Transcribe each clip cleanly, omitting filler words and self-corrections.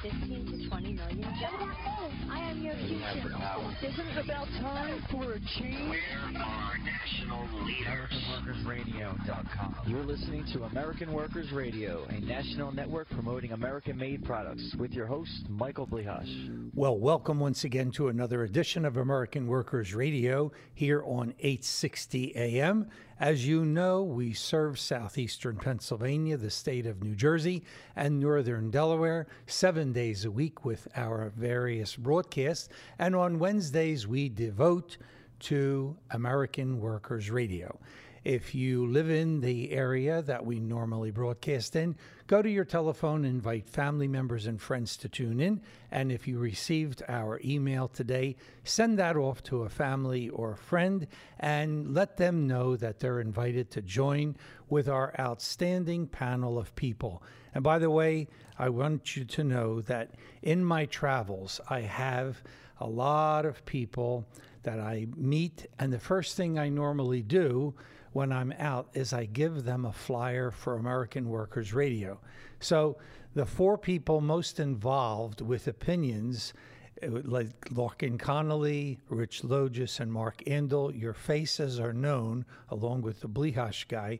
15 to 20 million jobs. I am your future. Isn't it about time for a change? Where are national leaders? AmericanWorkersRadio.com. You're listening to American Workers Radio, a national network promoting American-made products, with your host, Michael Blihash. Well, welcome once again to another edition of American Workers Radio here on 860 AM. As you know, we serve southeastern Pennsylvania, the state of New Jersey, and northern Delaware 7 days a week with our various broadcasts. And on Wednesdays, we devote to American Workers Radio. If you live in the area that we normally broadcast in, go to your telephone, invite family members and friends to tune in. And if you received our email today, send that off to a family or a friend and let them know that they're invited to join with our outstanding panel of people. And by the way, I want you to know that in my travels, I have a lot of people that I meet, and the first thing I normally do when I'm out is I give them a flyer for American Workers Radio. So the four people most involved with opinions, like Larkin Connolly, Rich Logis, and Mark Andel, your faces are known, along with the Blihash guy.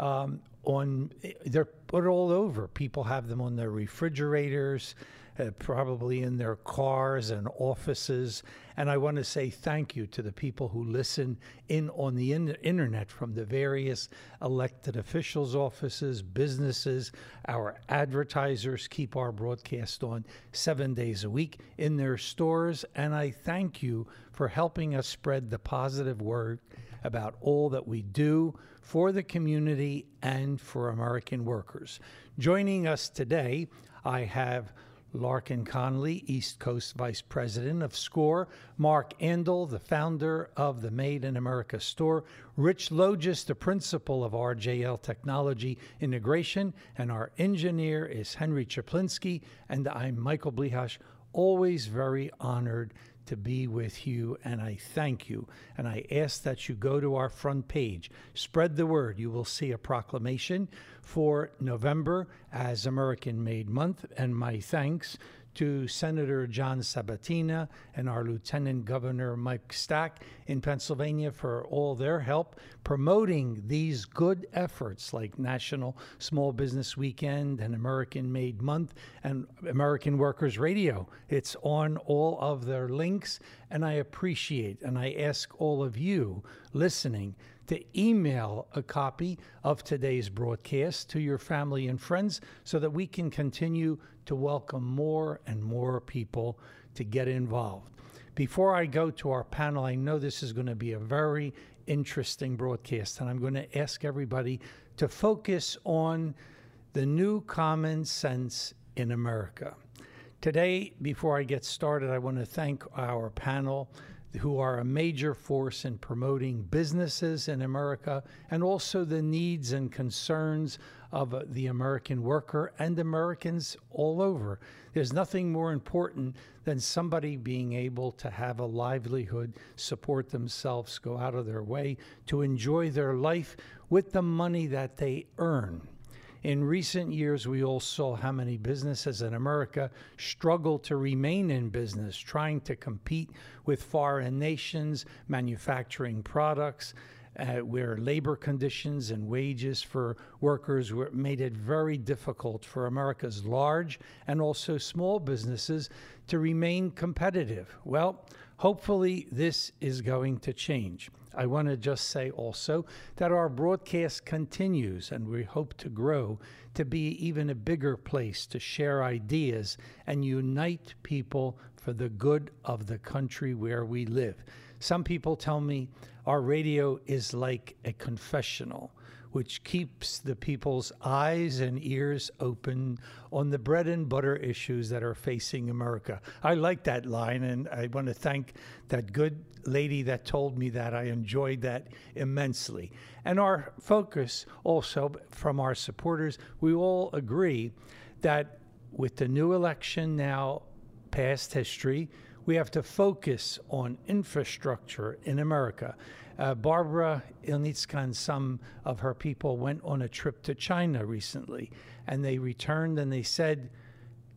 They're put all over. People have them on their refrigerators, probably in their cars and offices. And I want to say thank you to the people who listen in on the internet from the various elected officials' offices, businesses. Our advertisers keep our broadcast on 7 days a week in their stores. And I thank you for helping us spread the positive word about all that we do for the community and for American workers. Joining us today, I have Larkin Connolly, East Coast Vice President of SCORE, Mark Andel, the founder of the Made in America store, Rich Logis, the principal of RJL Technology Integration, and our engineer is Henry Chaplinsky, and I'm Michael Blihash, always very honored to be with you, and I thank you. And I ask that you go to our front page, spread the word. You will see a proclamation for November as American Made Month, and my thanks to Senator John Sabatina and our Lieutenant Governor Mike Stack in Pennsylvania for all their help promoting these good efforts like National Small Business Weekend and American Made Month and American Workers Radio. It's on all of their links, and I appreciate and I ask all of you listening to email a copy of today's broadcast to your family and friends so that we can continue to welcome more and more people to get involved. Before I go to our panel, I know this is going to be a very interesting broadcast, and I'm going to ask everybody to focus on the new common sense in America. Today, before I get started, I want to thank our panel who are a major force in promoting businesses in America and also the needs and concerns of the American worker and Americans all over. There's nothing more important than somebody being able to have a livelihood, support themselves, go out of their way to enjoy their life with the money that they earn. In recent years, we all saw how many businesses in America struggle to remain in business, trying to compete with foreign nations, manufacturing products, where labor conditions and wages for workers made it very difficult for America's large and also small businesses to remain competitive. Well, hopefully this is going to change. I want to just say also that our broadcast continues, and we hope to grow to be even a bigger place to share ideas and unite people for the good of the country where we live. Some people tell me our radio is like a confessional, which keeps the people's eyes and ears open on the bread and butter issues that are facing America. I like that line, and I want to thank that good lady that told me that. I enjoyed that immensely. And our focus also from our supporters, we all agree that with the new election now past history, we have to focus on infrastructure in America. Barbara Ilnitska and some of her people went on a trip to China recently, and they returned and they said,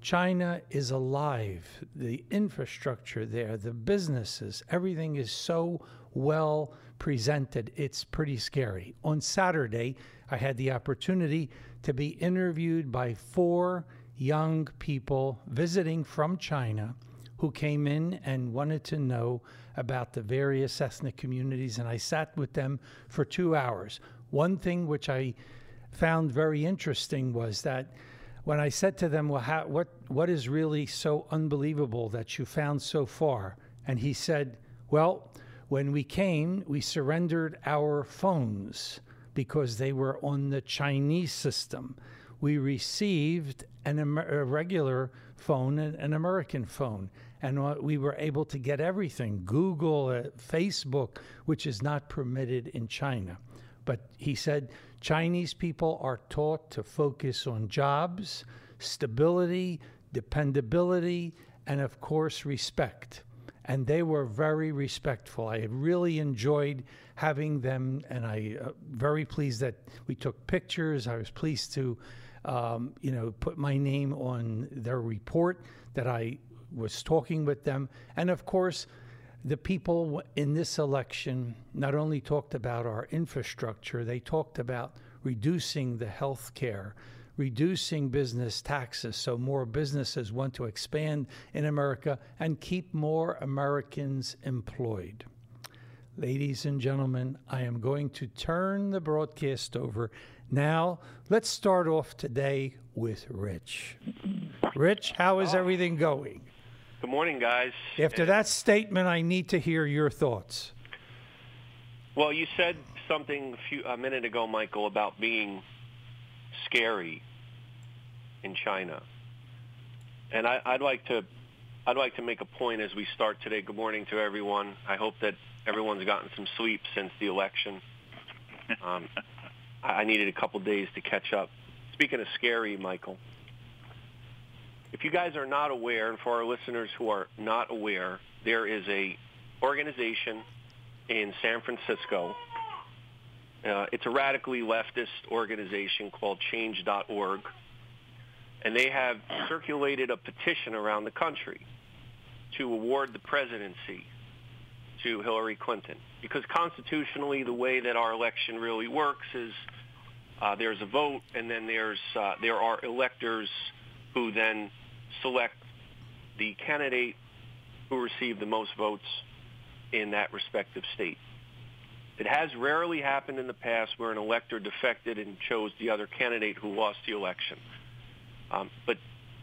China is alive. The infrastructure there, the businesses, everything is so well presented. It's pretty scary. On Saturday, I had the opportunity to be interviewed by 4 young people visiting from China who came in and wanted to know about the various ethnic communities, and I sat with them for 2 hours. One thing which I found very interesting was that when I said to them, well, what is really so unbelievable that you found so far? And he said, well, when we came, we surrendered our phones because they were on the Chinese system. We received a regular phone, an American phone, and we were able to get everything, Google, Facebook, which is not permitted in China. But he said Chinese people are taught to focus on jobs, stability, dependability, and of course, respect. And they were very respectful. I really enjoyed having them, and I very pleased that we took pictures. I was pleased to, put my name on their report that I was talking with them. And of course, the people in this election not only talked about our infrastructure, they talked about reducing the health care, reducing business taxes so more businesses want to expand in America and keep more Americans employed. Ladies and gentlemen, I am going to turn the broadcast over. Now, let's start off today with Rich. Rich, how is everything going? Good morning, guys. After that statement, I need to hear your thoughts. Well, you said something a minute ago, Michael, about being scary in China, and I'd like to make a point as we start today. Good morning to everyone. I hope that everyone's gotten some sleep since the election. I needed a couple days to catch up. Speaking of scary, Michael, if you guys are not aware, and for our listeners who are not aware, there is a organization in San Francisco. It's a radically leftist organization called Change.org, and they have circulated a petition around the country to award the presidency to Hillary Clinton. Because constitutionally, the way that our election really works is there's a vote, and then there are electors who then select the candidate who received the most votes in that respective state. It has rarely happened in the past where an elector defected and chose the other candidate who lost the election. But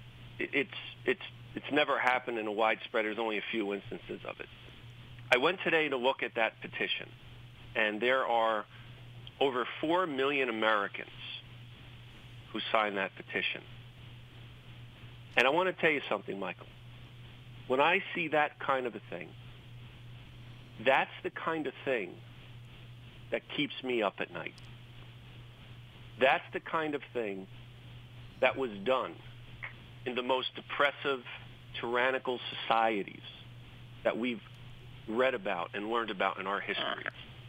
it's never happened in a widespread. There's only a few instances of it. I went today to look at that petition, and there are over 4 million Americans who signed that petition. And I want to tell you something, Michael. When I see that kind of a thing, that's the kind of thing that keeps me up at night. That's the kind of thing that was done in the most oppressive, tyrannical societies that we've read about and learned about in our history.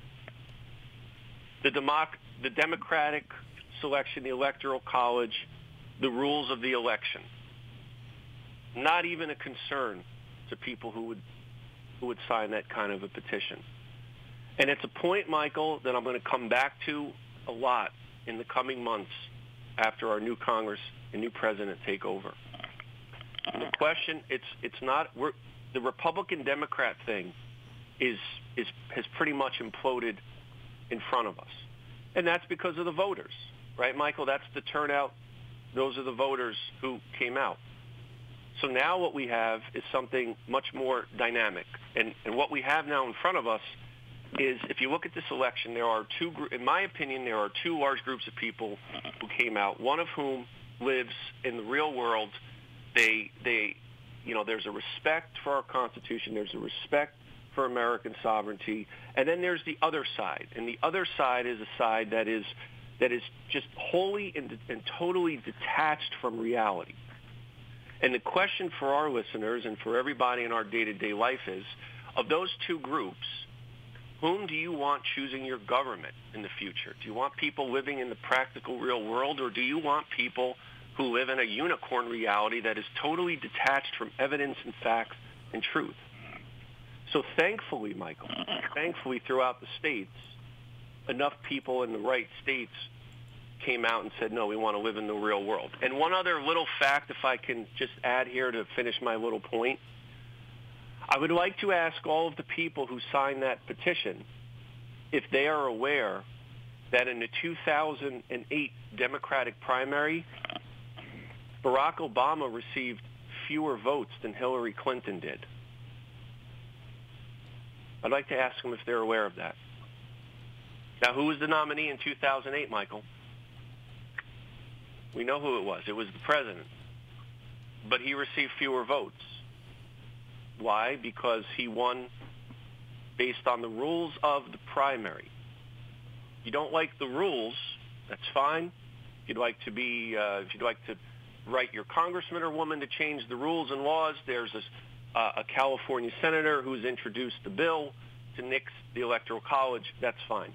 The democratic selection, the electoral college, the rules of the election, not even a concern to people who would sign that kind of a petition. And it's a point, Michael, that I'm going to come back to a lot in the coming months after our new Congress and new president take over. And the question, the Republican-Democrat thing has pretty much imploded in front of us. And that's because of the voters, right, Michael? That's the turnout. Those are the voters who came out. So now what we have is something much more dynamic. And what we have now in front of us is, if you look at this election, in my opinion, there are 2 large groups of people who came out, one of whom lives in the real world. There's a respect for our Constitution. There's a respect for American sovereignty. And then there's the other side. And the other side is a side that is just wholly and totally detached from reality. And the question for our listeners and for everybody in our day-to-day life is, of those 2 groups, whom do you want choosing your government in the future? Do you want people living in the practical real world, or do you want people who live in a unicorn reality that is totally detached from evidence and facts and truth. So thankfully, Michael, throughout the states, enough people in the right states came out and said, no, we want to live in the real world. And one other little fact, if I can just add here to finish my little point, I would like to ask all of the people who signed that petition if they are aware that in the 2008 Democratic primary, Barack Obama received fewer votes than Hillary Clinton did. I'd like to ask them if they're aware of that. Now, who was the nominee in 2008, Michael? We know who it was. It was the president. But he received fewer votes. Why? Because he won based on the rules of the primary. You don't like the rules, that's fine. If you'd like to write your congressman or woman to change the rules and laws, there's a California senator who's introduced the bill to nix the Electoral College. That's fine.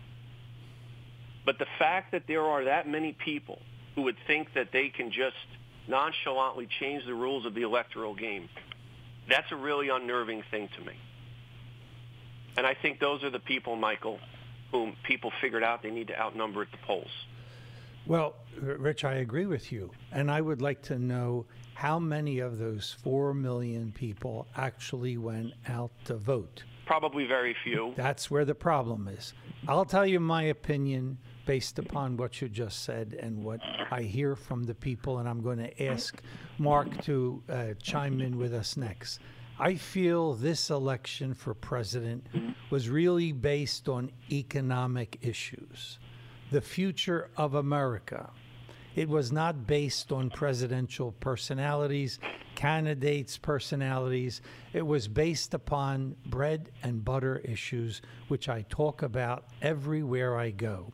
But the fact that there are that many people who would think that they can just nonchalantly change the rules of the electoral game, that's a really unnerving thing to me. And I think those are the people, Michael, whom people figured out they need to outnumber at the polls. Well, Rich, I agree with you. And I would like to know how many of those 4 million people actually went out to vote. Probably very few. That's where the problem is. I'll tell you my opinion based upon what you just said and what I hear from the people, and I'm going to ask Mark to chime in with us next. I feel this election for president was really based on economic issues, the future of America. It was not based on presidential personalities, candidates' personalities. It was based upon bread and butter issues, which I talk about everywhere I go.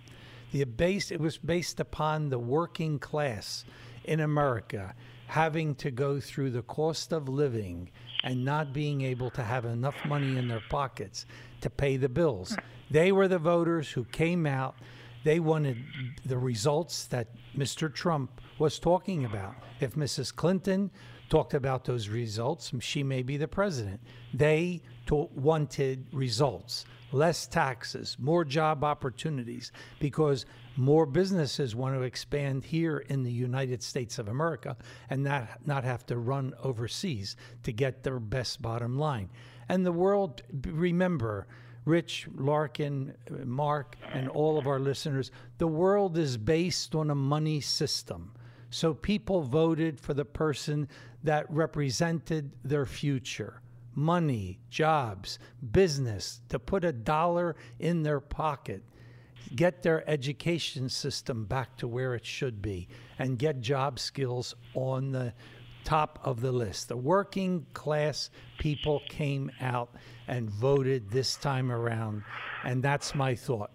It was based upon the working class in America having to go through the cost of living and not being able to have enough money in their pockets to pay the bills. They were the voters who came out. They wanted the results that Mr. Trump was talking about. If Mrs. Clinton talked about those results, she may be the president. They wanted results, less taxes, more job opportunities, because more businesses want to expand here in the United States of America and not have to run overseas to get their best bottom line. And the world, remember, Rich, Larkin, Mark, and all of our listeners, the world is based on a money system. So people voted for the person that represented their future. Money, jobs, business, to put a dollar in their pocket, get their education system back to where it should be, and get job skills on the top of the list. The working class people came out and voted this time around, and that's my thought.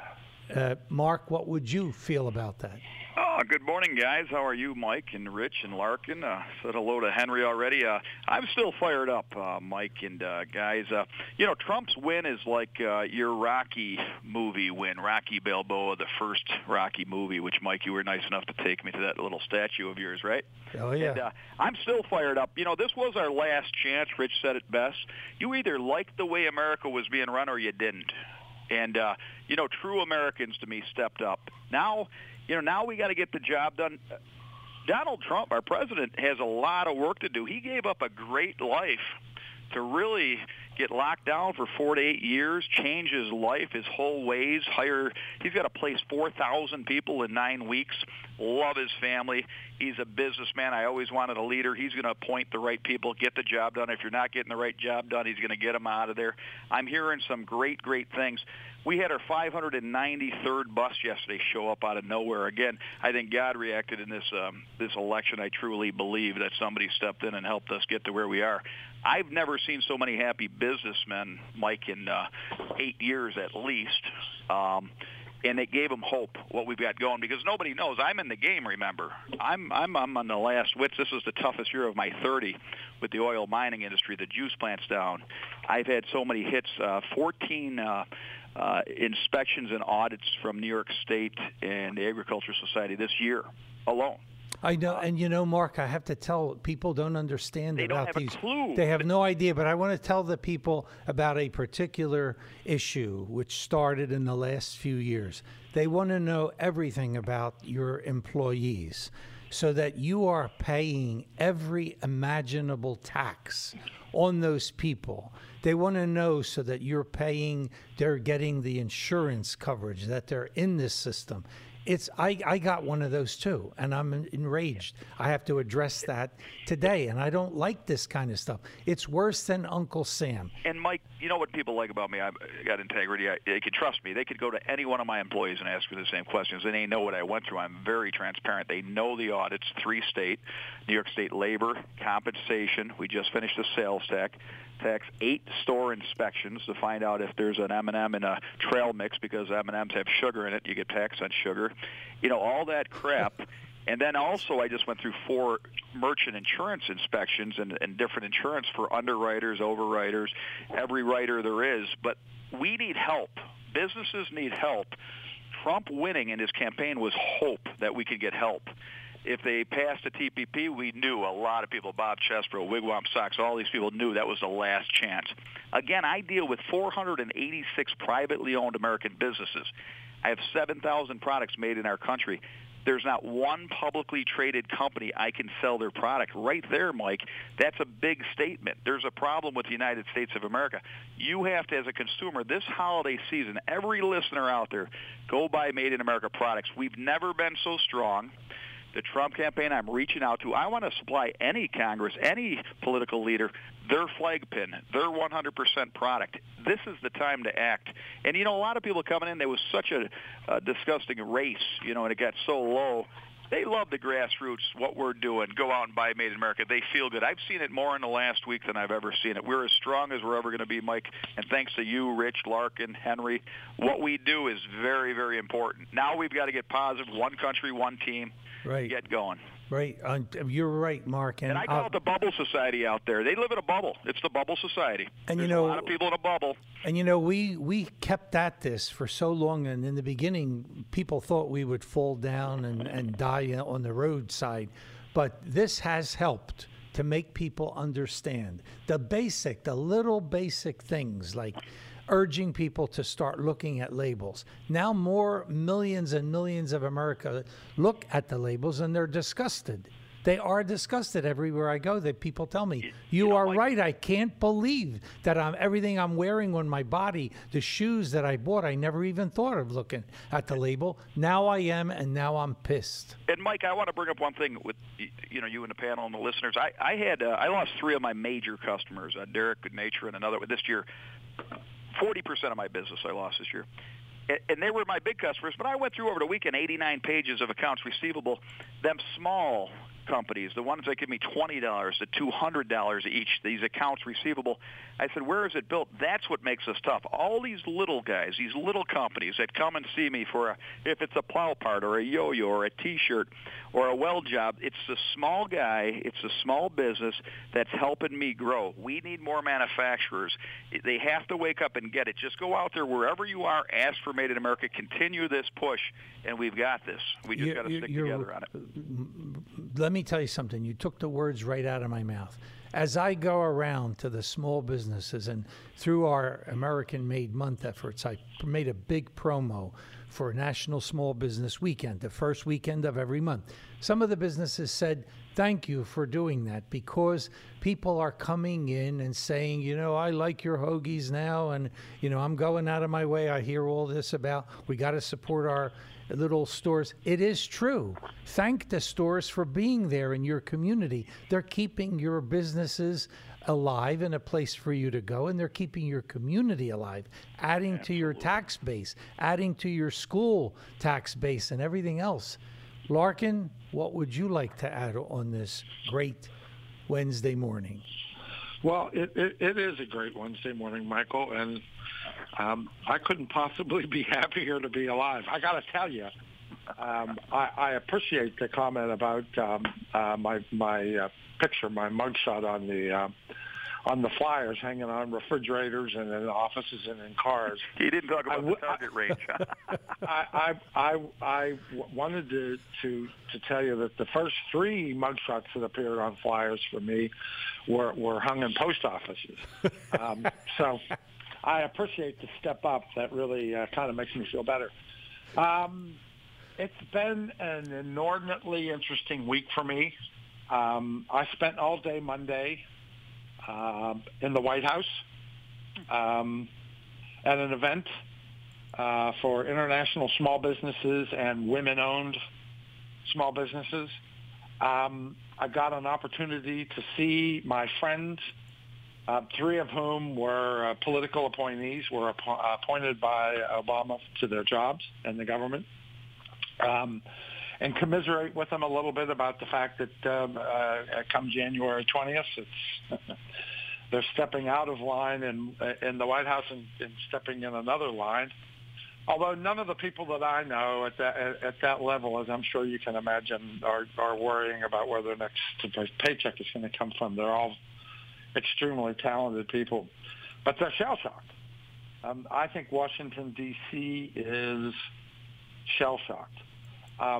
Mark, what would you feel about that? Good morning, guys. How are you, Mike and Rich and Larkin? Said hello to Henry already. I'm still fired up, Mike and guys. Trump's win is like your Rocky movie win, Rocky Balboa, the first Rocky movie, which, Mike, you were nice enough to take me to that little statue of yours, right? Oh, yeah. And, I'm still fired up. This was our last chance. Rich said it best. You either liked the way America was being run or you didn't. And, true Americans, to me, stepped up. Now we got to get the job done. Donald Trump, our president, has a lot of work to do. He gave up a great life to really get locked down for 4 to 8 years, change his life, his whole ways, he's got to place 4,000 people in 9 weeks, love his family. He's a businessman. I always wanted a leader. He's going to appoint the right people, get the job done. If you're not getting the right job done, he's going to get them out of there. I'm hearing some great, great things. We had our 593rd bus yesterday show up out of nowhere. Again, I think God reacted in this election. I truly believe that somebody stepped in and helped us get to where we are. I've never seen so many happy businessmen, Mike, in 8 years at least. And it gave them hope, what we've got going, because nobody knows. I'm in the game, remember. I'm on the last wits. This is the toughest year of my 30 with the oil mining industry. The juice plant's down. I've had so many hits, 14 inspections and audits from New York State and the Agricultural Society this year alone. I know, and you know, Mark, I have to tell people don't understand They about don't have these. a clue. They have no idea, but I want to tell the people about a particular issue which started in the last few years. They want to know everything about your employees so that you are paying every imaginable tax on those people. They want to know so that they're getting the insurance coverage, that they're in this system. I got one of those too, and I'm enraged. I have to address that today, and I don't like this kind of stuff. It's worse than Uncle Sam. And Mike, you know what people like about me? I've got integrity. They can trust me. They could go to any one of my employees and ask me the same questions, and they know what I went through. I'm very transparent. They know the audits, 3-state, New York State labor, compensation. We just finished the sales tax, 8 store inspections to find out if there's an M&M in a trail mix because M&Ms have sugar in it. You get taxed on sugar. You know, all that crap. And then also I just went through 4 merchant insurance inspections and different insurance for underwriters, overwriters, every writer there is. But we need help. Businesses need help. Trump winning in his campaign was hope that we could get help. If they passed a TPP, we knew a lot of people, Bob Chesbro, Wigwam Socks, all these people knew that was the last chance. Again, I deal with 486 privately owned American businesses. I have 7,000 products made in our country. There's not one publicly traded company I can sell their product. Right there, Mike, that's a big statement. There's a problem with the United States of America. You have to, as a consumer, this holiday season, every listener out there, go buy Made in America products. We've never been so strong. The Trump campaign I'm reaching out to, I want to supply any Congress, any political leader, their flag pin, their 100% product. This is the time to act. And, you know, a lot of people coming in, there was such a disgusting race, you know, and it got so low. They love the grassroots, what we're doing. Go out and buy Made in America. They feel good. I've seen it more in the last week than I've ever seen it. We're as strong as we're ever going to be, Mike. And thanks to you, Rich, Larkin, Henry, what we do is very, very important. Now we've got to get positive, one country, one team. Right. Get going. Right. You're right, Mark. And I call it the bubble society out there. They live in a bubble. It's the bubble society. And There's you know, a lot of people in a bubble. And you know, we kept at this for so long, and in the beginning, people thought we would fall down and die on the roadside. But this has helped to make people understand the little basic things like urging people to start looking at labels. Now more millions and millions of America look at the labels and they're disgusted. They are disgusted everywhere I go. That people tell me, you are right. I can't believe that everything I'm wearing on my body, the shoes that I bought, I never even thought of looking at the label. Now I am, and now I'm pissed. And Mike, I want to bring up one thing with you and the panel and the listeners. I lost 3 of my major customers, Derek, Good Nature, and another this year. 40% of my business I lost this year. And they were my big customers, but I went through over the weekend 89 pages of accounts receivable. Them small companies, the ones that give me $20 to $200 each, these accounts receivable, I said, where is it built? That's what makes us tough. All these little guys, these little companies that come and see me for if it's a plow part or a yo-yo or a T-shirt or a weld job, it's the small guy, it's the small business that's helping me grow. We need more manufacturers. They have to wake up and get it. Just go out there wherever you are, ask for Made in America, continue this push, and we've got this. We just got to stick together on it. Let me tell you something. You took the words right out of my mouth. As I go around to the small businesses and through our American Made Month efforts, I made a big promo for National Small Business Weekend, the first weekend of every month. Some of the businesses said, thank you for doing that, because people are coming in and saying, I like your hoagies now, and, I'm going out of my way. I hear all this about we got to support our little stores. It is true. Thank the stores for being there in your community. They're keeping your businesses alive and a place for you to go, and they're keeping your community alive, adding to your tax base, adding to your school tax base, and everything else. Larkin, what would you like to add on this great Wednesday morning? Well, it is a great Wednesday morning, Michael, and I couldn't possibly be happier to be alive. I got to tell you, I appreciate the comment about my picture, my mugshot on the flyers hanging on refrigerators and in offices and in cars. He didn't talk about the target range. I wanted to tell you that the first 3 mugshots that appeared on flyers for me were hung in post offices. So I appreciate the step up. That really kind of makes me feel better. It's been an inordinately interesting week for me. I spent all day Monday in the White House at an event for international small businesses and women-owned small businesses. I got an opportunity to see my friends, 3 of whom were political appointees, were appointed by Obama to their jobs in the government, and commiserate with them a little bit about the fact that come January 20th, they're stepping out of line in the White House and stepping in another line. Although none of the people that I know at that level, as I'm sure you can imagine, are worrying about where their next paycheck is going to come from. They're all extremely talented people, but they're shell-shocked. I think Washington, D.C. is shell-shocked. I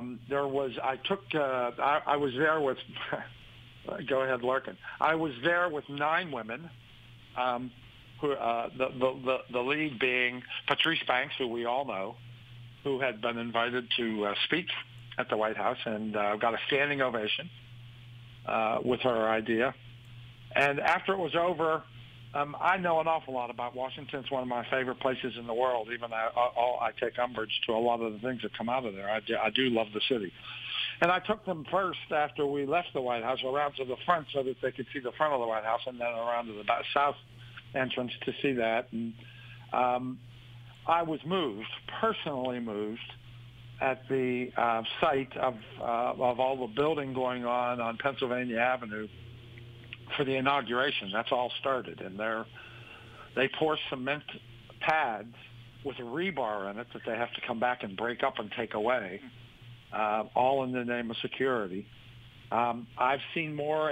was there with, go ahead, Larkin. I was there with 9 women, who the lead being Patrice Banks, who we all know, who had been invited to speak at the White House and got a standing ovation with her idea. And after it was over, I know an awful lot about Washington. It's one of my favorite places in the world, even though I take umbrage to a lot of the things that come out of there. I do love the city. And I took them first after we left the White House around to the front so that they could see the front of the White House, and then around to the south entrance to see that. And I was personally moved, at the sight of all the building going on Pennsylvania Avenue for the inauguration. That's all started, and they pour cement pads with a rebar in it that they have to come back and break up and take away, all in the name of security. I've seen more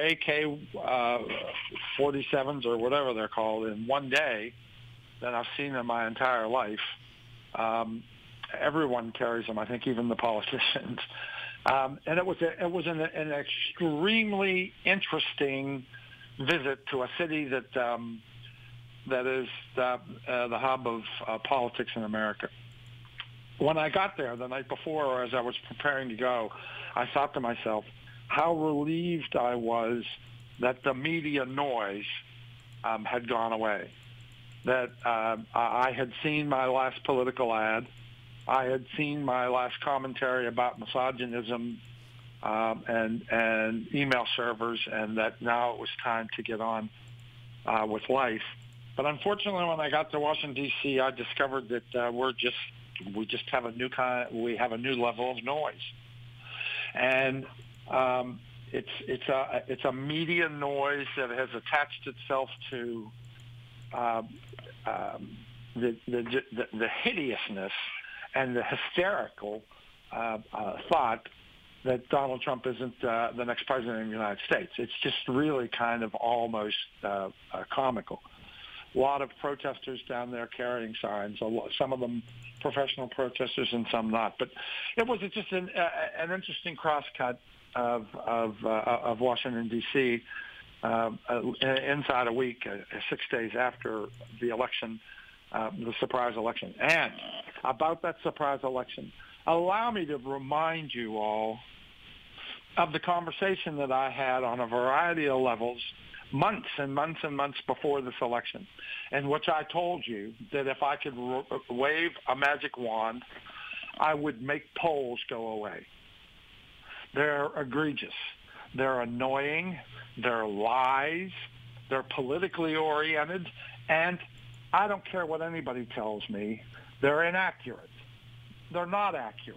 AK-47s or whatever they're called in one day than I've seen in my entire life. Everyone carries them, I think, even the politicians. And it was an extremely interesting visit to a city that is the hub of politics in America. When I got there the night before, or as I was preparing to go, I thought to myself how relieved I was that the media noise had gone away, that I had seen my last political ad, I had seen my last commentary about misogynism and email servers, and that now it was time to get on with life. But unfortunately, when I got to Washington, D.C., I discovered that we have a new level of noise, and it's a media noise that has attached itself to the hideousness and the hysterical thought that Donald Trump isn't the next president of the United States. It's just really kind of almost comical. A lot of protesters down there carrying signs, some of them professional protesters and some not. But it was just an interesting crosscut of Washington, D.C. Inside a week, 6 days after the election, the surprise election. And about that surprise election, allow me to remind you all of the conversation that I had on a variety of levels months and months and months before this election, in which I told you that if I could wave a magic wand, I would make polls go away. They're egregious. They're annoying. They're lies. They're politically oriented. And I don't care what anybody tells me, they're inaccurate. They're not accurate.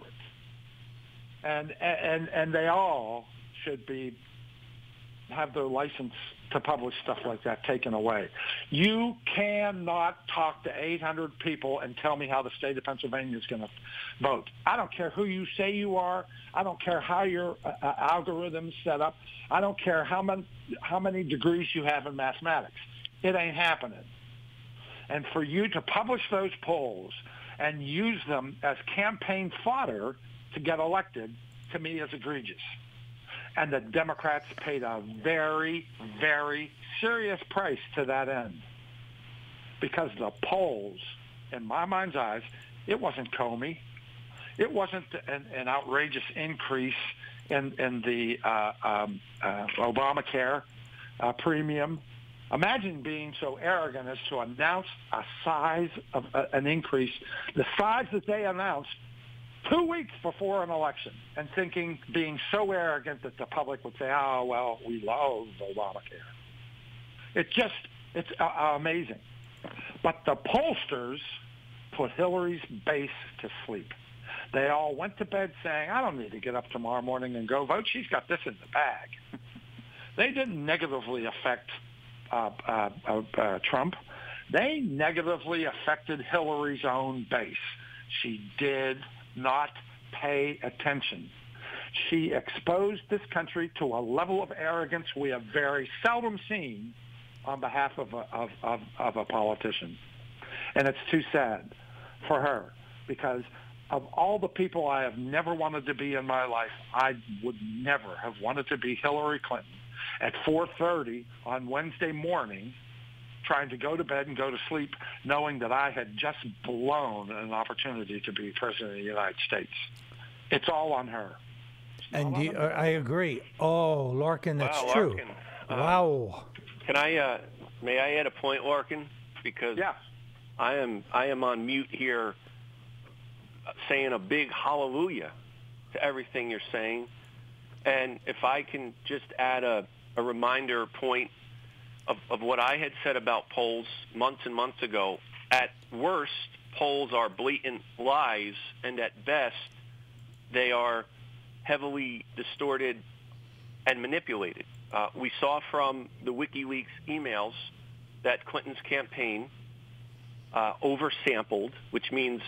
And they all should have their license to publish stuff like that taken away. You cannot talk to 800 people and tell me how the state of Pennsylvania is going to vote. I don't care who you say you are. I don't care how your algorithm's set up. I don't care how many degrees you have in mathematics. It ain't happening. And for you to publish those polls and use them as campaign fodder to get elected, to me, is egregious. And the Democrats paid a very, very serious price to that end. Because the polls, in my mind's eyes, it wasn't Comey. It wasn't an outrageous increase in the Obamacare premium. Imagine being so arrogant as to announce a size of an increase, the size that they announced 2 weeks before an election, and being so arrogant that the public would say, oh, well, we love Obamacare. It's amazing. But the pollsters put Hillary's base to sleep. They all went to bed saying, I don't need to get up tomorrow morning and go vote. She's got this in the bag. They didn't negatively affect Trump. They negatively affected Hillary's own base. She did not pay attention. She exposed this country to a level of arrogance we have very seldom seen on behalf of a politician. And it's too sad for her, because of all the people I have never wanted to be in my life, I would never have wanted to be Hillary Clinton at 4:30 on Wednesday morning, trying to go to bed and go to sleep, knowing that I had just blown an opportunity to be president of the United States. It's all on her. And I agree. Oh, Larkin, that's wow, true. Larkin. Wow. Can I? May I add a point, Larkin? Because I am on mute here, saying a big hallelujah to everything you're saying. And if I can just add a reminder point of what I had said about polls months and months ago. At worst, polls are blatant lies, and at best, they are heavily distorted and manipulated. We saw from the WikiLeaks emails that Clinton's campaign oversampled, which means,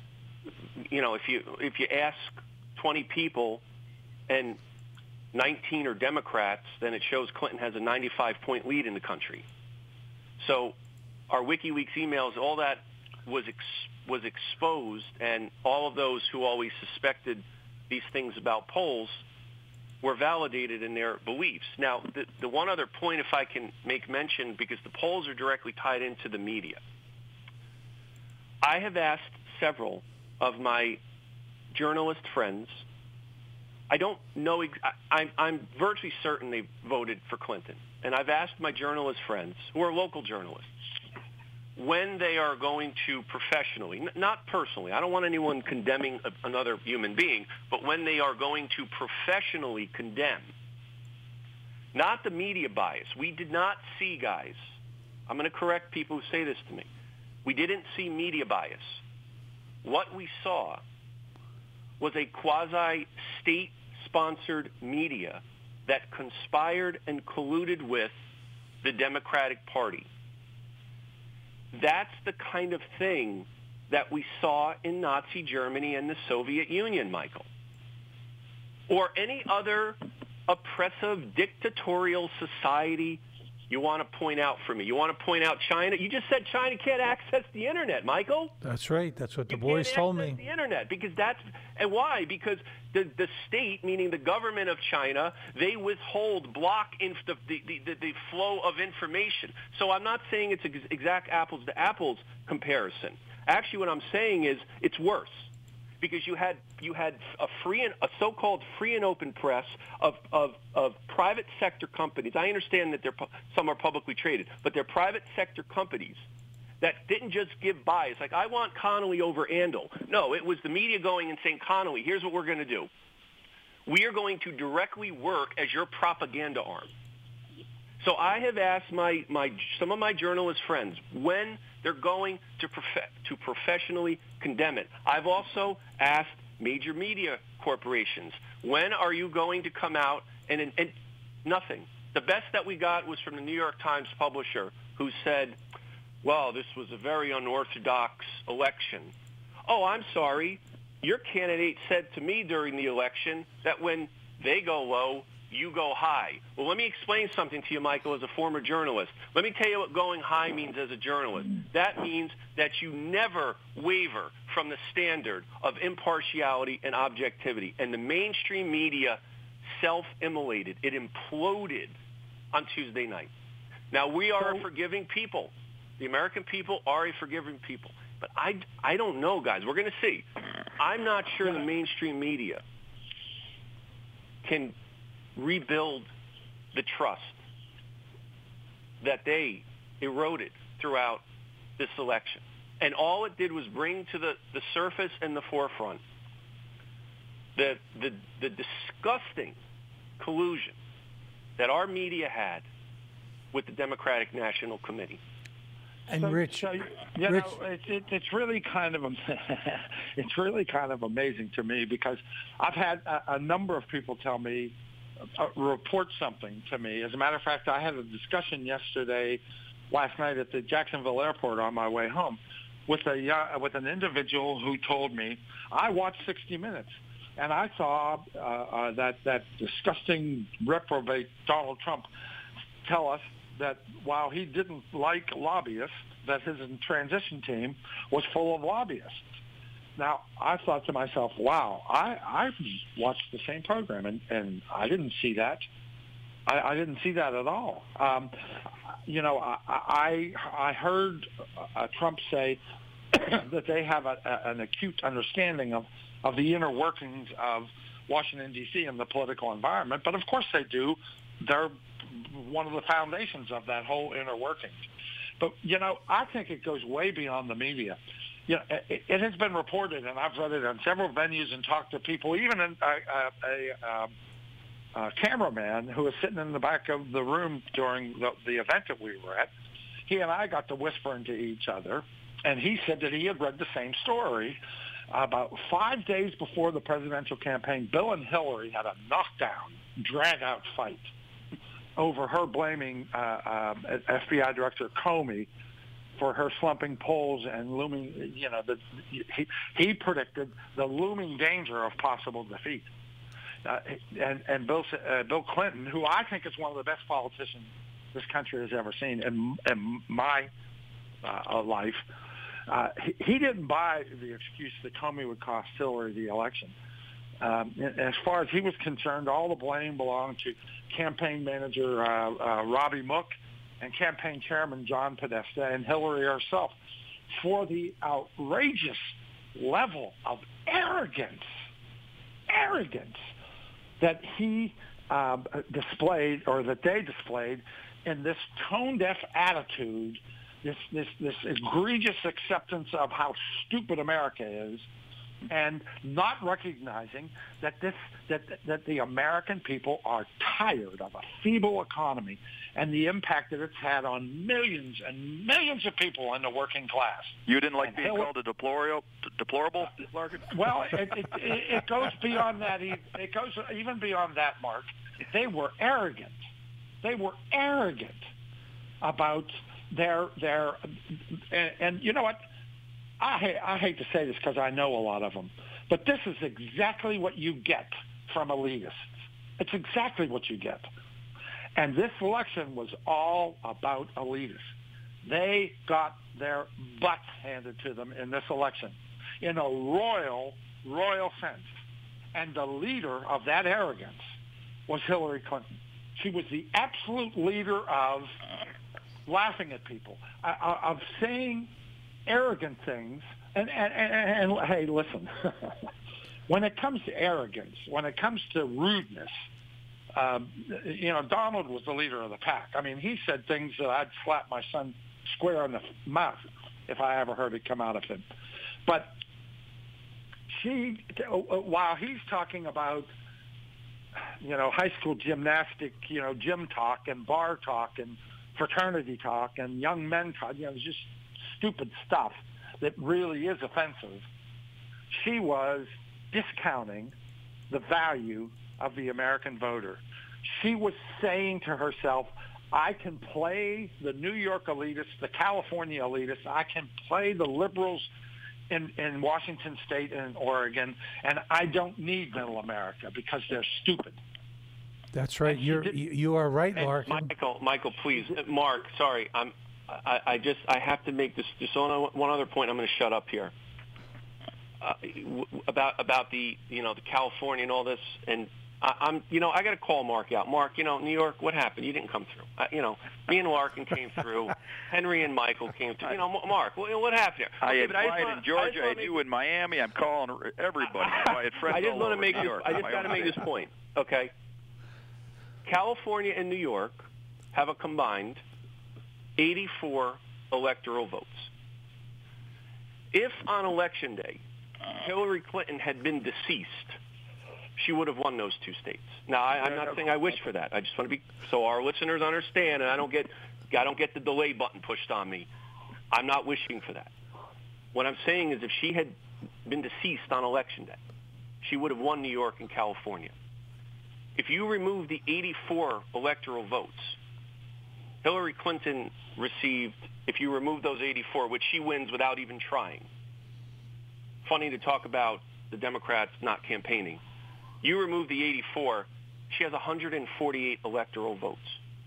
if you ask 20 people and 19 are Democrats, then it shows Clinton has a 95-point lead in the country. So our WikiLeaks emails, all that was exposed, and all of those who always suspected these things about polls were validated in their beliefs. Now, the one other point, if I can make mention, because the polls are directly tied into the media. I have asked several of my journalist friends. I don't know. I'm virtually certain they voted for Clinton. And I've asked my journalist friends, who are local journalists, when they are going to professionally, not personally, I don't want anyone condemning another human being, but when they are going to professionally condemn, not the media bias. We did not see, guys, I'm going to correct people who say this to me. We didn't see media bias. What we saw was a quasi-state-sponsored media that conspired and colluded with the Democratic Party. That's the kind of thing that we saw in Nazi Germany and the Soviet Union, Michael. Or any other oppressive, dictatorial society you want to point out for me. You want to point out China? You just said China can't access the Internet, Michael. That's right. That's what the boys told me. The Internet, because and why? Because the state, meaning the government of China, they block the flow of information. So I'm not saying it's exact apples to apples comparison. Actually, what I'm saying is it's worse. Because you had a so-called free and open press of private sector companies. I understand that some are publicly traded, but they're private sector companies that didn't just give bias. Like, I want Connolly over Andel. No, it was the media going and saying, Connolly, here's what we're going to do. We are going to directly work as your propaganda arm. So I have asked some of my journalist friends when they're going to professionally condemn it. I've also asked major media corporations, when are you going to come out and nothing. The best that we got was from the New York Times publisher, who said, well, this was a very unorthodox election. Oh, I'm sorry. Your candidate said to me during the election that when they go low, you go high. Well, let me explain something to you, Michael, as a former journalist. Let me tell you what going high means as a journalist. That means that you never waver from the standard of impartiality and objectivity. And the mainstream media self-immolated. It imploded on Tuesday night. Now, we are a forgiving people. The American people are a forgiving people. But I don't know, guys. We're going to see. I'm not sure the mainstream media can rebuild the trust that they eroded throughout this election. And all it did was bring to the surface and the forefront the disgusting collusion that our media had with the Democratic National Committee. And Rich, it's really kind of it's really kind of amazing to me, because I've had a number of people tell me, report something to me. As a matter of fact, I had a discussion last night at the Jacksonville airport on my way home with an individual who told me, I watched 60 Minutes and I saw that disgusting reprobate Donald Trump tell us that while he didn't like lobbyists, that his transition team was full of lobbyists. Now, I thought to myself, wow, I watched the same program, and I didn't see that. I didn't see that at all. I heard Trump say that they have an acute understanding of the inner workings of Washington, D.C. and the political environment, but of course they do. They're one of the foundations of that whole inner workings. But, I think it goes way beyond the media. It has been reported, and I've read it on several venues and talked to people, even a cameraman who was sitting in the back of the room during the event that we were at. He and I got to whisper into each other, and he said that he had read the same story. About 5 days before the presidential campaign, Bill and Hillary had a knockdown, drag-out fight over her blaming FBI Director Comey for her slumping polls and looming, he predicted the looming danger of possible defeat. And Bill Clinton, who I think is one of the best politicians this country has ever seen in my life, he didn't buy the excuse that Comey would cost Hillary the election. As far as he was concerned, all the blame belonged to campaign manager Robbie Mook and campaign chairman John Podesta and Hillary herself for the outrageous level of arrogance that he displayed, or that they displayed, in this tone-deaf attitude, this egregious acceptance of how stupid America is, and not recognizing that the American people are tired of a feeble economy and the impact that it's had on millions and millions of people in the working class. You didn't like being called a deplorable? Well, it goes beyond that. It goes even beyond that, Mark. They were arrogant. They were arrogant about their and you know what? I hate to say this because I know a lot of them, but this is exactly what you get from elitists. It's exactly what you get. And this election was all about elitists. They got their butts handed to them in this election in a royal sense. And the leader of that arrogance was Hillary Clinton. She was the absolute leader of laughing at people, of saying arrogant things. And hey, listen, when it comes to arrogance, when it comes to rudeness, Donald was the leader of the pack. I mean, he said things that I'd slap my son square in the mouth if I ever heard it come out of him. But while he's talking about, high school gymnastic, gym talk and bar talk and fraternity talk and young men talk, just stupid stuff that really is offensive, she was discounting the value of the American voter. She was saying to herself, I can play the New York elitists, the California elitists, I can play the liberals in Washington State and Oregon, and I don't need middle America because they're stupid. That's right. You are right, Larkin. Michael, please, Mark. Sorry, I have to make this just on one other point. I'm going to shut up here. About the the California and all this, and I got to call Mark out. Mark, New York, what happened? You didn't come through. Me and Larkin came through. Henry and Michael came through. Mark, what happened here? I had Wyatt in Georgia. I had you in Miami. I'm calling everybody. I had friends all over New York. I just got to make this point. Okay. California and New York have a combined 84 electoral votes. If on Election Day Hillary Clinton had been deceased, she would have won those two states. Now, I'm not saying I wish for that. I just want to be so our listeners understand, and I don't get the delay button pushed on me. I'm not wishing for that. What I'm saying is if she had been deceased on Election Day, she would have won New York and California. If you remove the 84 electoral votes, Hillary Clinton received, if you remove those 84, which she wins without even trying. Funny to talk about the Democrats not campaigning. You remove the 84, she has 148 electoral votes.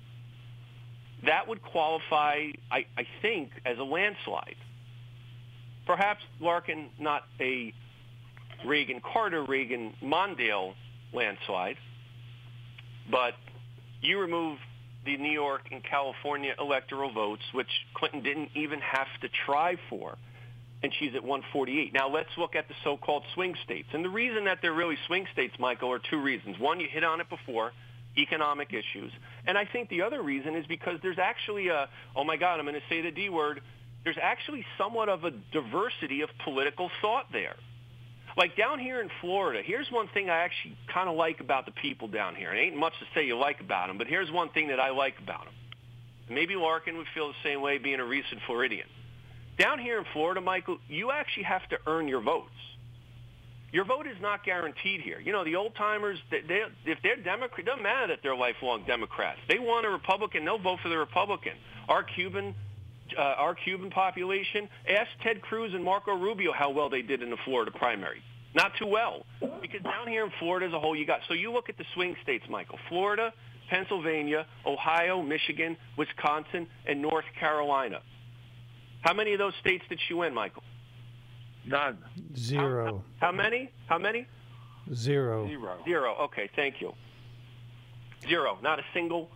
That would qualify, I think, as a landslide. Perhaps, Larkin, not a Reagan-Carter, Reagan-Mondale landslide, but you remove the New York and California electoral votes, which Clinton didn't even have to try for, and she's at 148. Now, let's look at the so-called swing states. And the reason that they're really swing states, Michael, are two reasons. One, you hit on it before, economic issues. And I think the other reason is because there's actually oh my God, I'm going to say the D word, there's actually somewhat of a diversity of political thought there. Like down here in Florida, here's one thing I actually kind of like about the people down here. It ain't much to say you like about them, but here's one thing that I like about them. Maybe Larkin would feel the same way being a recent Floridian. Down here in Florida, Michael, you actually have to earn your votes. Your vote is not guaranteed here. The old-timers, if they're Democrat, it doesn't matter that they're lifelong Democrats. They want a Republican, they'll vote for the Republican. Our Cuban population, ask Ted Cruz and Marco Rubio how well they did in the Florida primary. Not too well. Because down here in Florida as a whole, so you look at the swing states, Michael. Florida, Pennsylvania, Ohio, Michigan, Wisconsin, and North Carolina. How many of those states did she win, Michael? None. Zero. How many? Zero. Okay, thank you. Zero. Not a single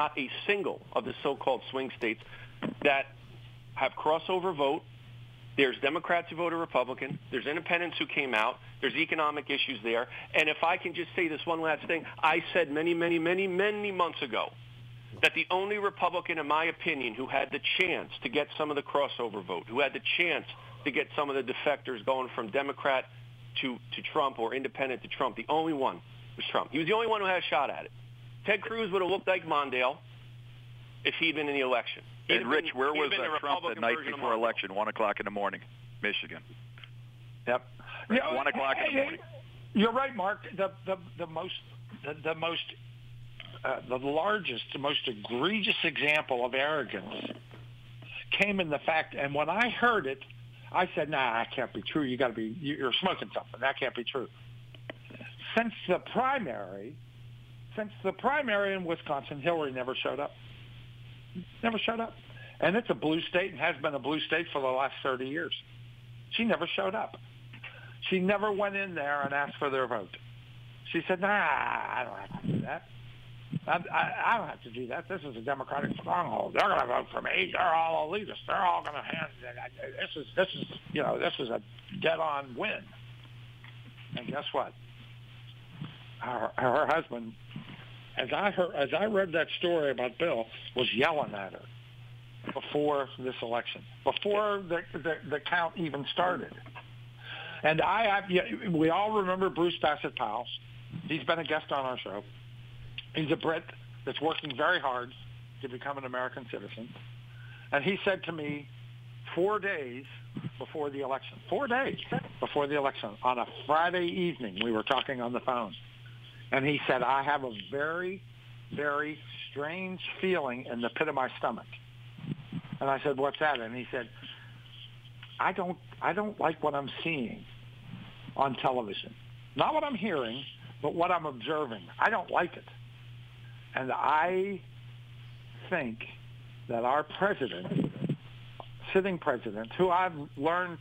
of the so-called swing states that have crossover vote. There's Democrats who voted Republican. There's independents who came out. There's economic issues there. And if I can just say this one last thing, I said many months ago that the only Republican, in my opinion, who had the chance to get some of the crossover vote, who had the chance to get some of the defectors going from Democrat to Trump or independent to Trump, the only one was Trump. He was the only one who had a shot at it. Ted Cruz would have looked like Mondale if he'd been in the election. And Rich, where was Trump the night before election? 1 o'clock in the morning, Michigan. Yep. Right, 1 o'clock in the morning. You're right, Mark. The largest, the most egregious example of arrogance came in the fact, and when I heard it, I said, "Nah, that can't be true. You're smoking something. That can't be true." Since the primary in Wisconsin, Hillary never showed up. Never showed up. And it's a blue state and has been a blue state for the last 30 years. She never showed up. She never went in there and asked for their vote. She said, "Nah, I don't have to do that. I don't have to do that. This is a Democratic stronghold. They're going to vote for me. They're all elitists. They're all going to hand. This is a dead-on win." And guess what? Her husband, as I read that story about Bill, was yelling at her before this election, before the count even started. And we all remember Bruce Bassett Powell. He's been a guest on our show. He's a Brit that's working very hard to become an American citizen. And he said to me 4 days before the election, on a Friday evening, we were talking on the phone. And he said, "I have a very, very strange feeling in the pit of my stomach." And I said, "What's that?" And he said, I don't like what I'm seeing on television. Not what I'm hearing, but what I'm observing. I don't like it. And I think that our president, sitting president, who I've learned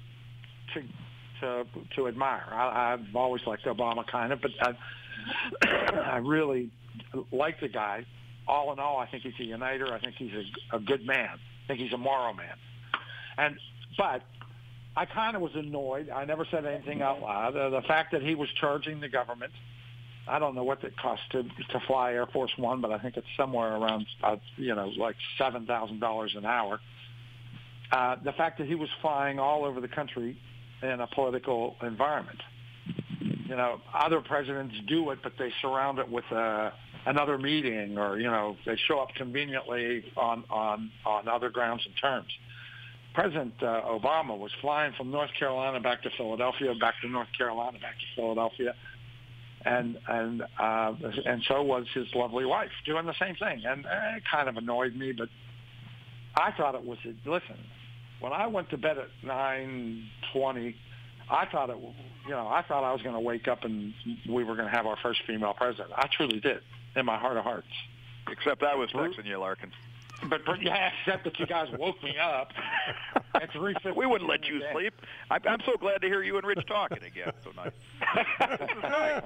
to admire. I've always liked Obama, kind of, but I really like the guy. All in all, I think he's a uniter. I think he's a good man. I think he's a moral man. But I kind of was annoyed. I never said anything out loud. The fact that he was charging the government. I don't know what it costs to fly Air Force One, but I think it's somewhere around, like $7,000 an hour. The fact that he was flying all over the country in a political environment. Other presidents do it, but they surround it with another meeting, or they show up conveniently on other grounds and terms. President Obama was flying from North Carolina back to Philadelphia, back to North Carolina, back to Philadelphia, and so was his lovely wife doing the same thing. And it kind of annoyed me, but I thought it was listen. When I went to bed at 9:20, I thought I was going to wake up and we were going to have our first female president. I truly did, in my heart of hearts. Except I was texting you, Larkin. But yeah, except that you guys woke me up at 3:15. We wouldn't let you sleep. I'm so glad to hear you and Rich talking again. So nice. This is nice.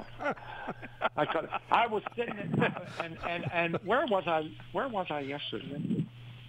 I was sitting and where was I? Where was I yesterday?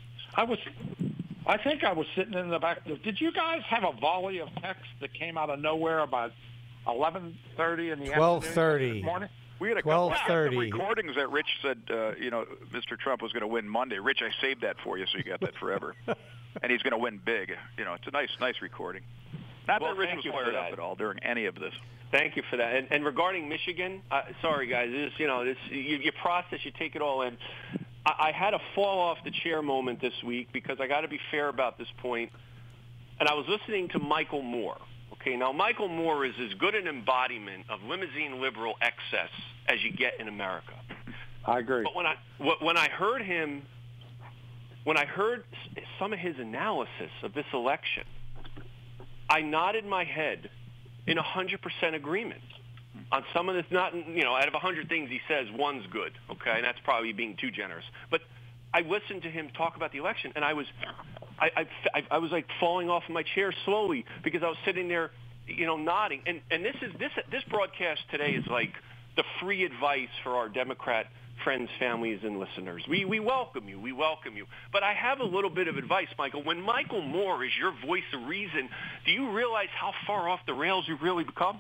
I think I was sitting in the back. Did you guys have a volley of texts that came out of nowhere about 11:30 in the 12:30 this morning? We had a couple of recordings that Rich said, Mr. Trump was going to win Monday. Rich, I saved that for you, so you got that forever. And he's going to win big. It's a nice recording. Not that Rich was fired up at all during any of this. Thank you for that. And regarding Michigan, sorry guys, you process, you take it all in. I had a fall off the chair moment this week because I got to be fair about this point. And I was listening to Michael Moore. Okay, now Michael Moore is as good an embodiment of limousine liberal excess as you get in America. I agree. But when I heard him, when I heard some of his analysis of this election, I nodded my head in 100% agreement on some of this. Not, out of 100 things he says, one's good. Okay, and that's probably being too generous. But I listened to him talk about the election, and I was like falling off of my chair slowly because I was sitting there, nodding. And this broadcast today is like the free advice for our Democrat friends, families, and listeners. We welcome you. We welcome you. But I have a little bit of advice, Michael. When Michael Moore is your voice of reason, do you realize how far off the rails you've really become?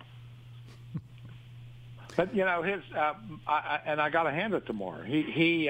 But his and I got to hand it to Moore. He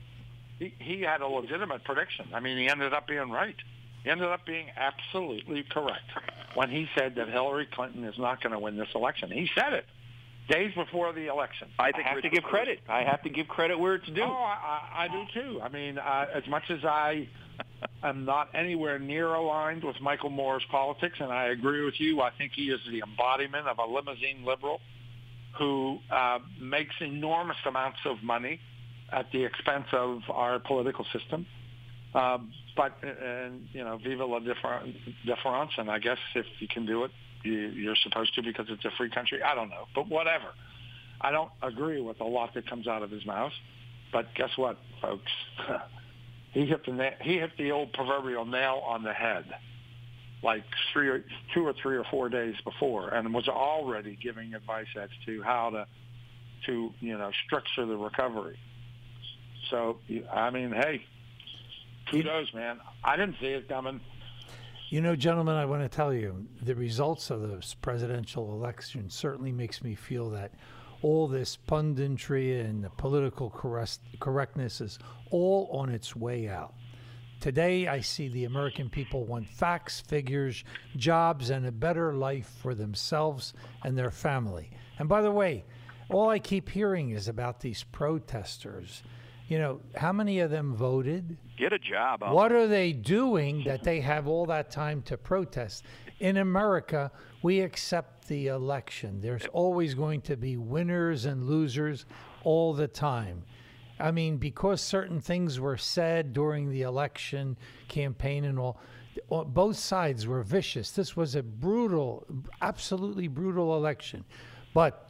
had a legitimate prediction. I mean, he ended up being right. He ended up being absolutely correct when he said that Hillary Clinton is not going to win this election. He said it days before the election. I have to give credit. I have to give credit where it's due. Oh, I do too. I mean, as much as I am not anywhere near aligned with Michael Moore's politics, and I agree with you, I think he is the embodiment of a limousine liberal who makes enormous amounts of money at the expense of our political system. But viva la difference, and I guess if you can do it, you're supposed to because it's a free country. I don't know, but whatever. I don't agree with a lot that comes out of his mouth, but guess what, folks? He hit the old proverbial nail on the head like 2 or 3 or 4 days before, and was already giving advice as to how to structure the recovery. So, I mean, hey, kudos, man. I didn't see it coming. Gentlemen, I want to tell you, the results of this presidential election certainly makes me feel that all this punditry and the political correctness is all on its way out. Today, I see the American people want facts, figures, jobs, and a better life for themselves and their family. And by the way, all I keep hearing is about these protesters. How many of them voted? Get a job. What are they doing that they have all that time to protest? In America, we accept the election. There's always going to be winners and losers all the time. I mean, because certain things were said during the election campaign and all, both sides were vicious. This was a brutal, absolutely brutal election. But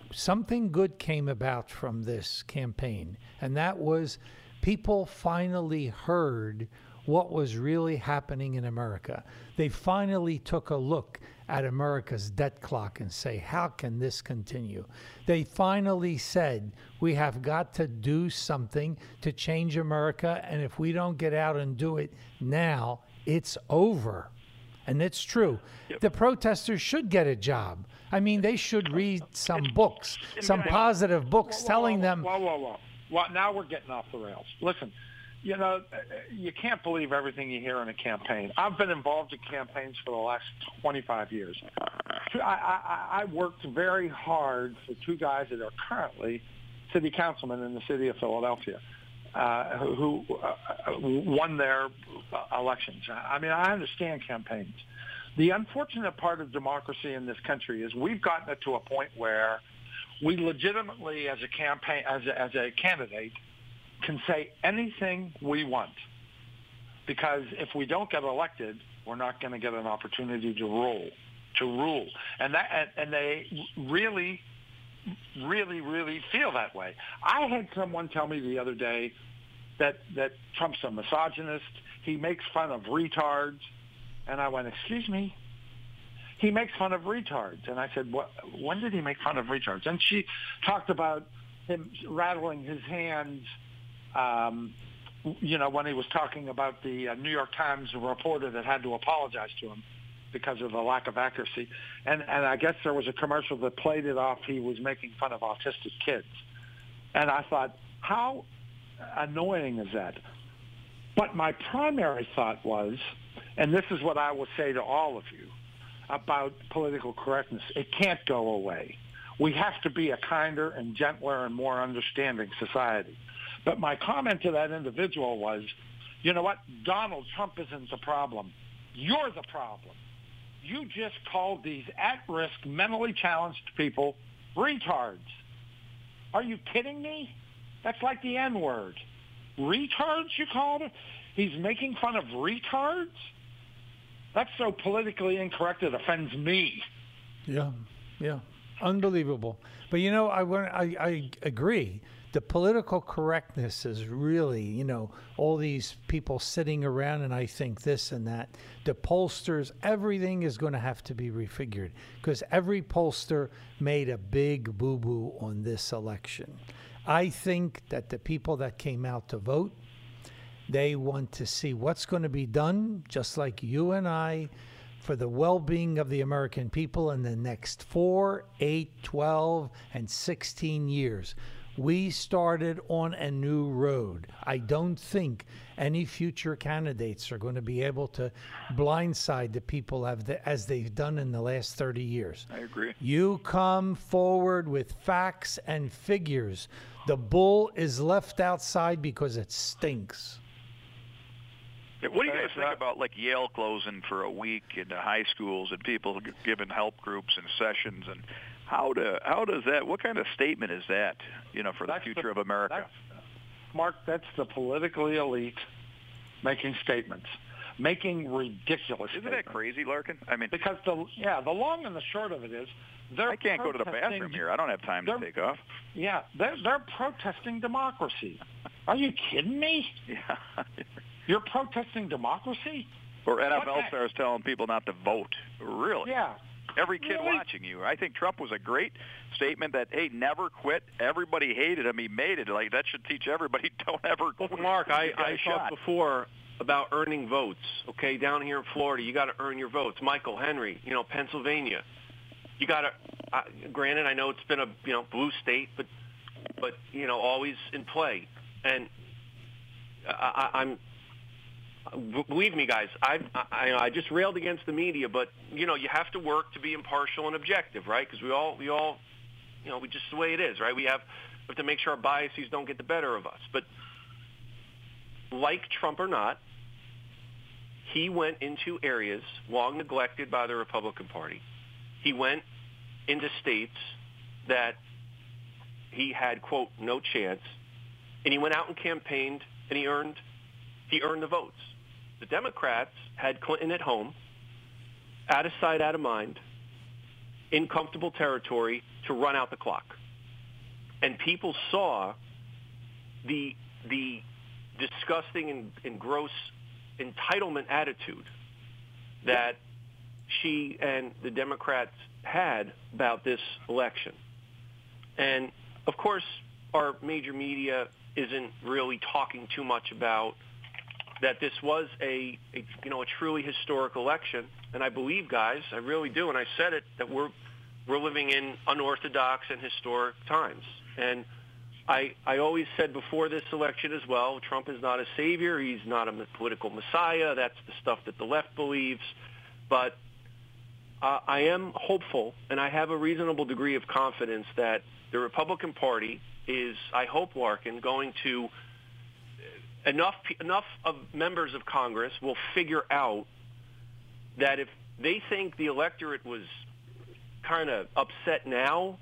something good came about from this campaign, and that was people finally heard what was really happening in America. They finally took a look at America's debt clock and say, how can this continue? They finally said, we have got to do something to change America, and if we don't get out and do it now, it's over. And it's true. Yep. The protesters should get a job. I mean, they should read some books, some positive books telling them... Well, now we're getting off the rails. Listen, you know, you can't believe everything you hear in a campaign. I've been involved in campaigns for the last 25 years. I worked very hard for two guys that are currently city councilmen in the city of Philadelphia who won their elections. I mean, I understand campaigns. The unfortunate part of democracy in this country is we've gotten it to a point where we legitimately, as a campaign, as a candidate, can say anything we want, because if we don't get elected, we're not going to get an opportunity to rule, and they really feel that way. I had someone tell me the other day that Trump's a misogynist. He makes fun of retards, and I went, "Excuse me." He makes fun of retards. And I said, when did he make fun of retards? And she talked about him rattling his hands, you know, when he was talking about the New York Times reporter that had to apologize to him because of the lack of accuracy. And I guess there was a commercial that played it off. He was making fun of autistic kids. And I thought, how annoying is that? But my primary thought was, and this is what I will say to all of you, about political correctness. It can't go away. We have to be a kinder and gentler and more understanding society. But my comment to that individual was, you know what? Donald Trump isn't the problem. You're the problem. You just called these at-risk, mentally challenged people retards. Are you kidding me? That's like the N-word. Retards, you called it? He's making fun of retards? That's so politically incorrect it offends me. Yeah, unbelievable. But you know, I agree. The political correctness is really, you know, all these people sitting around and I think this and that. The pollsters, everything is going to have to be refigured because every pollster made a big boo-boo on this election. I think that the people that came out to vote, they want to see what's going to be done, just like you and I, for the well-being of the American people in the next 4, 8, 12, and 16 years. We started on a new road. I don't think any future candidates are going to be able to blindside the people as they've done in the last 30 years. I agree. You come forward with facts and figures. The bull is left outside because it stinks. What do you guys think about like Yale closing for a week into high schools and people giving help groups and sessions, and how does that? What kind of statement is that? You know, for the future of America. Mark, that's the politically elite making statements, making ridiculous. Isn't that crazy, Larkin? I mean, because the long and the short of it is, I can't go to the bathroom here. I don't have time to take off. Yeah, they're protesting democracy. Are you kidding me? Yeah. You're protesting democracy? Or NFL stars telling people not to vote. Really? Yeah. Every kid watching you. I think Trump was a great statement that, hey, never quit. Everybody hated him. He made it. Like, that should teach everybody, don't ever quit. Well, Mark, I talked before about earning votes. Okay, down here in Florida, you got to earn your votes. Michael, Henry, you know, Pennsylvania. You got to, granted, I know it's been a, you know, blue state, but you know, always in play. And I'm... Believe me, guys, I just railed against the media, but, you know, you have to work to be impartial and objective, right? Because we all, you know, we just the way it is, right? We have to make sure our biases don't get the better of us. But like Trump or not, he went into areas long neglected by the Republican Party. He went into states that he had, quote, no chance, and he went out and campaigned, and he earned the votes. The Democrats had Clinton at home, out of sight, out of mind, in comfortable territory to run out the clock. And people saw the disgusting and gross entitlement attitude that she and the Democrats had about this election. And, of course, our major media isn't really talking too much about that this was a truly historic election. And I believe, guys, I really do, and I said it, that we're living in unorthodox and historic times. And I always said before this election as well, Trump is not a savior. He's not a political messiah. That's the stuff that the left believes. But I am hopeful, and I have a reasonable degree of confidence that the Republican Party is, I hope, Larkin, going to enough of members of Congress will figure out that if they think the electorate was kind of upset now,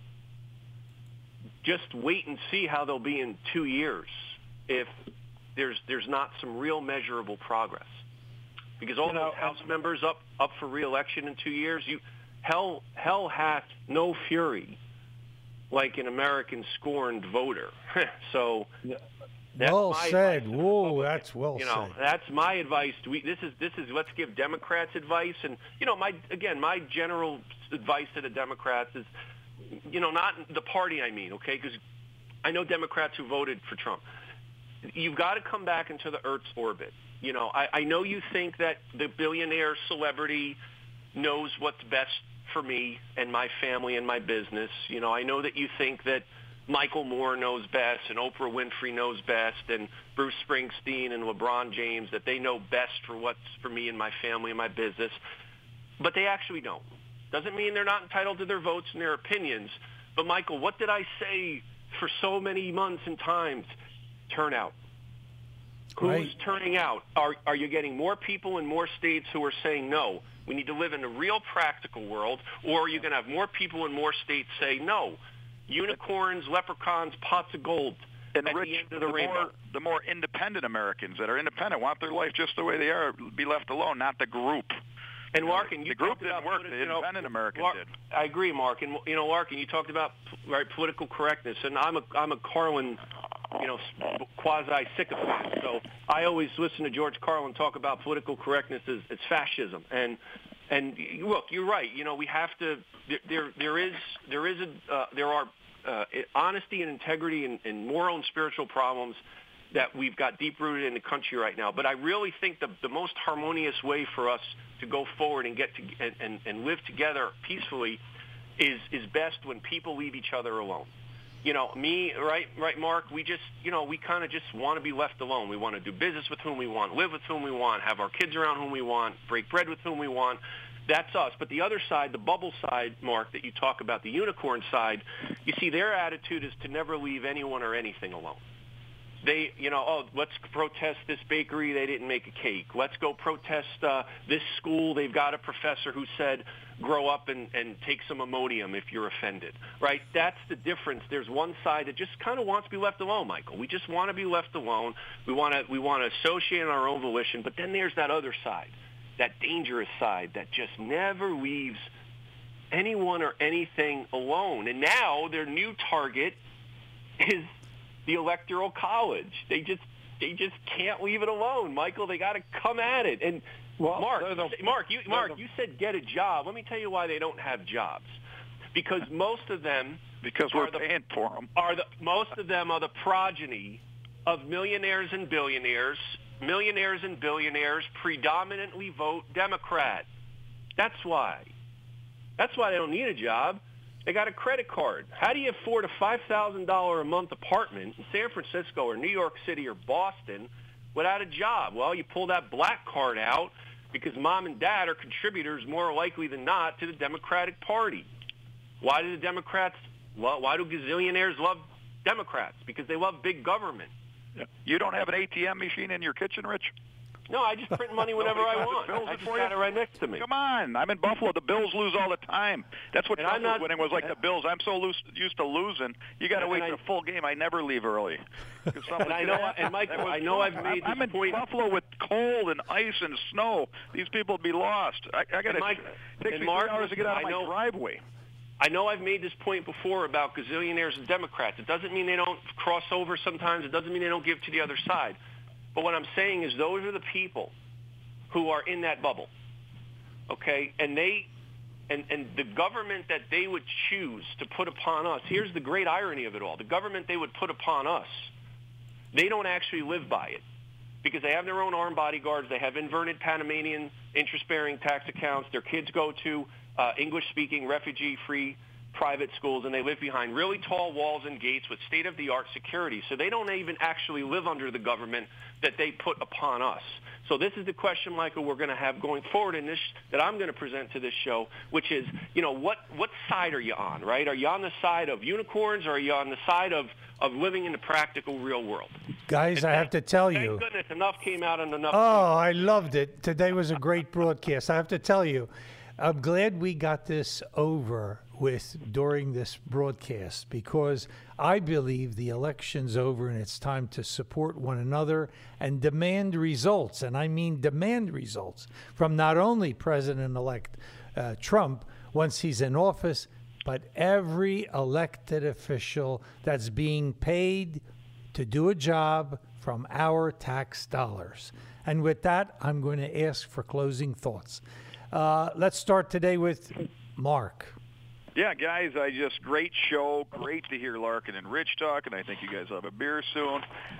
just wait and see how they'll be in 2 years if there's not some real measurable progress. Because all those House members up for re-election in 2 years, hell hath no fury like an American scorned voter. So that's well said. Whoa, that's well said. That's my advice. This is let's give Democrats advice, and my general advice to the Democrats is, not the party, I mean, okay, because I know Democrats who voted for Trump. You've got to come back into the Earth's orbit. I know you think that the billionaire celebrity knows what's best for me and my family and my business. I know that you think that Michael Moore knows best and Oprah Winfrey knows best and Bruce Springsteen and LeBron James, that they know best for what's for me and my family and my business. But they actually don't. Doesn't mean they're not entitled to their votes and their opinions. But, Michael, what did I say for so many months and times? Turnout. Who's turning out? Are you getting more people in more states who are saying no? We need to live in a real practical world, or are you going to have more people in more states say no? Unicorns, leprechauns, pots of gold. And at Rich, the end of the rainbow. The more independent Americans that are independent want their life just the way they are, be left alone, not the group. And Larkin, the group didn't work. The independent American did. I agree, Mark. And Larkin, you talked about political correctness, and I'm a Carlin, quasi sycophant. So I always listen to George Carlin talk about political correctness as fascism. And look, you're right. We have to. There are honesty and integrity and moral and spiritual problems that we've got deep-rooted in the country right now. But I really think the most harmonious way for us to go forward and get to and live together peacefully is best when people leave each other alone. Right, Mark? We just, we kind of just want to be left alone. We want to do business with whom we want, live with whom we want, have our kids around whom we want, break bread with whom we want. That's us. But the other side, the bubble side, Mark, that you talk about, the unicorn side, you see their attitude is to never leave anyone or anything alone. They, let's protest this bakery. They didn't make a cake. Let's go protest this school. They've got a professor who said, grow up and take some Imodium if you're offended, right? That's the difference. There's one side that just kind of wants to be left alone, Michael. We just want to be left alone. We want to associate on our own volition. But then there's that other side, that dangerous side that just never leaves anyone or anything alone. And now their new target is the Electoral College. They just can't leave it alone, Michael. They got to come at it. And Mark, you said get a job. Let me tell you why they don't have jobs. Because most of them, we're paying for them, most of them are the progeny of millionaires and billionaires. Millionaires and billionaires predominantly vote Democrat. That's why. That's why they don't need a job. They got a credit card. How do you afford a $5,000 a month apartment in San Francisco or New York City or Boston without a job? Well, you pull that black card out because mom and dad are contributors more likely than not to the Democratic Party. Why do why do gazillionaires love Democrats? Because they love big government. You don't have an ATM machine in your kitchen, Rich? No, I just print money whenever I want. I just got it right next to me. Come on. I'm in Buffalo. The Bills lose all the time. That's what Buffalo's winning was like the Bills. I'm so used to losing. You got to wait for the full game. I never leave early. Michael, I know I've made I'm this in point. Buffalo with cold and ice and snow. These people would be lost. I got to take me 3 hours to get out of my driveway. I know I've made this point before about gazillionaires and Democrats. It doesn't mean they don't cross over sometimes. It doesn't mean they don't give to the other side. But what I'm saying is those are the people who are in that bubble, okay? And the government that they would choose to put upon us, here's the great irony of it all. The government they would put upon us, they don't actually live by it because they have their own armed bodyguards. They have inverted Panamanian interest-bearing tax accounts. Their kids go to English-speaking, refugee-free private schools, and they live behind really tall walls and gates with state-of-the-art security. So they don't even actually live under the government that they put upon us. So this is the question, Michael, we're going to have going forward in this, that I'm going to present to this show, which is, what side are you on, right? Are you on the side of unicorns, or are you on the side of living in the practical real world? Guys, I have to tell you. Thank goodness, enough came out and enough. Oh, I loved it. Today was a great broadcast. I have to tell you, I'm glad we got this over with during this broadcast, because I believe the election's over and it's time to support one another and demand results. And I mean demand results from not only President-elect Trump once he's in office, but every elected official that's being paid to do a job from our tax dollars. And with that, I'm going to ask for closing thoughts. Let's start today with Mark. Yeah, guys, great show. Great to hear Larkin and Rich talk, and I think you guys will have a beer soon.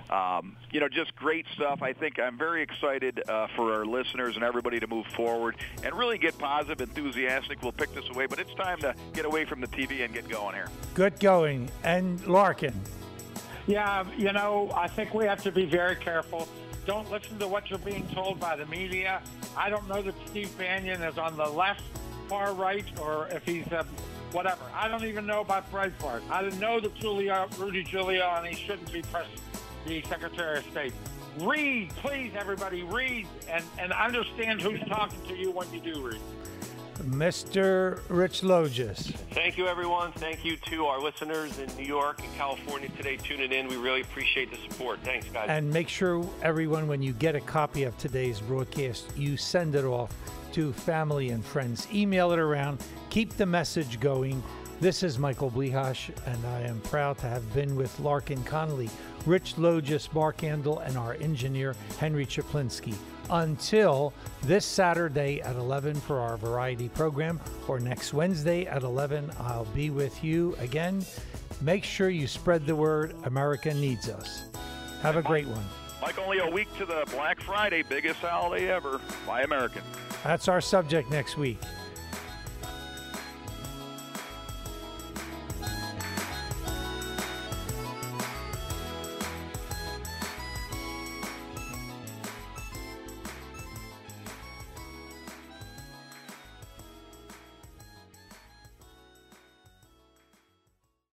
Just great stuff. I think I'm very excited for our listeners and everybody to move forward and really get positive, enthusiastic. We'll pick this away, but it's time to get away from the TV and get going here. Good going. And Larkin. Yeah, I think we have to be very careful. Don't listen to what you're being told by the media. I don't know that Steve Bannon is on the left, far right, or if he's whatever. I don't even know about Breitbart. I didn't know that Rudy Giuliani shouldn't be the Secretary of State. Read, please, everybody, read, and understand who's talking to you when you do read. Mr. Rich Logis. Thank you, everyone. Thank you to our listeners in New York and California today tuning in. We really appreciate the support. Thanks, guys. And make sure, everyone, when you get a copy of today's broadcast, you send it off to family and friends. Email it around. Keep the message going. This is Michael Blihash, and I am proud to have been with Larkin Connolly, Rich Logis, Mark Andel, and our engineer, Henry Chaplinsky. Until this Saturday at 11 for our variety program, or next Wednesday at 11, I'll be with you again. Make sure you spread the word. America needs us. Have a great one. Mike, only a week to the Black Friday, biggest holiday ever. Buy American. That's our subject next week.